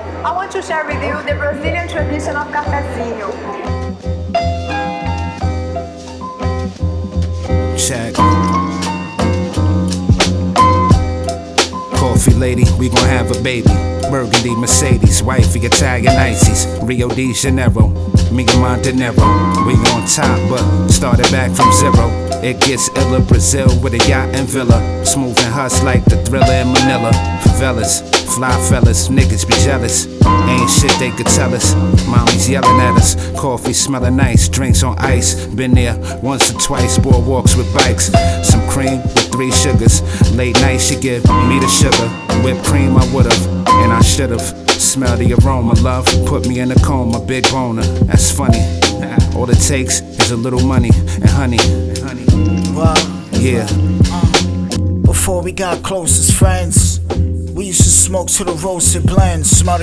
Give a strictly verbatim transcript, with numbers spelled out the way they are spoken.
I want to share with you the Brazilian tradition of cafezinho. Check. Coffee lady, we gon' have a baby. Burgundy Mercedes, wifey Italian ices. Rio de Janeiro, me and Montenegro. We on top, but started back from zero. It gets iller, Brazil with a yacht and villa. Smooth and hush like the Thriller in Manila. Favelas, fly fellas, niggas be jealous. Ain't shit they could tell us. Mommy's yelling at us. Coffee smelling nice, drinks on ice. Been there once or twice, boardwalks with bikes. Some cream with three sugars. Late night she give me the sugar. Whipped cream I would've, and I should've. Smell the aroma, love, put me in a coma. Big boner, that's funny. All it takes is a little money and honey. Well, Yeah. uh, before we got close as friends, we used to smoke to the roasted blends. Smell the